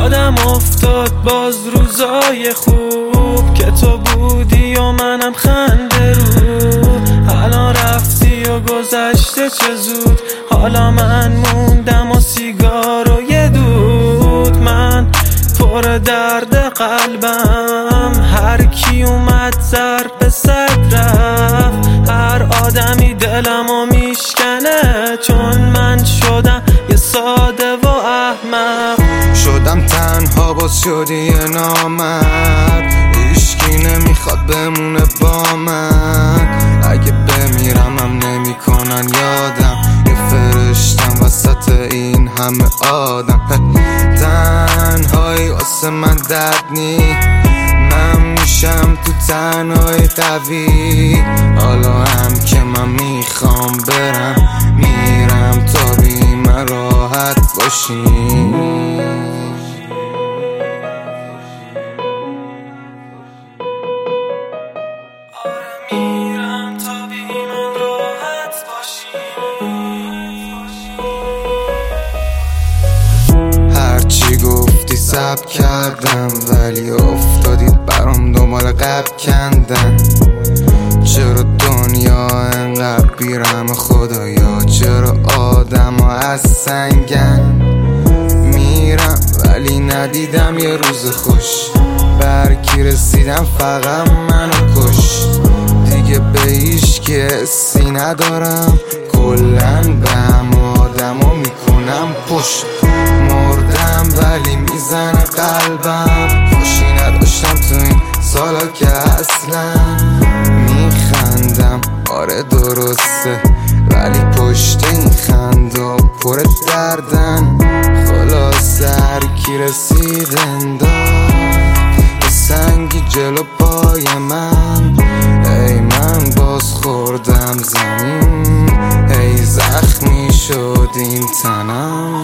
یادم افتاد باز روزای خوب که تو بودی و منم خنده رو. الان رفتی و گذشته چه زود، حالا من موندم و سیگار و یه دود. من پر درد قلبم، هر کی اومد ضرب صد رفت. هر آدمی دلمو میشکنه، چون من شدم یه ساده و احمق. شدم تنها باز شدی یه نامرد، هیچکی نمیخواد بمونه با من. اگه بمیرم هم نمیکنن یادم، یه فرشتم وسط این همه آدم. تنهایی واسه من درد نی، من میشم تو تنهایی قوی. حالا هم که من میخوام برم، میرم تا بی من راحت باشی. هرچی گفتی ثبت کردم، ولی افتادید برام دنبال قبل کندن. چرا دنیا انقدر بیرحم خدایا، چرا آدم ها از سنگن. میرم ولی ندیدم یه روز خوش، برکی رسیدم فقط منو کش. دیگه به هیچکی حسی ندارم، کلن به هم آدم ها میکنم پشت. مردم ولی میزنه قلبم، خوشی نداشتم تو این سالا که اصلا. میخندم آره درسته، ولی پشت این خنده پر دردن. خلاص هر کی رسید انداخت به سنگی جلو پای من. ای من باز خوردم زمین، ای زخمی شد این تنم.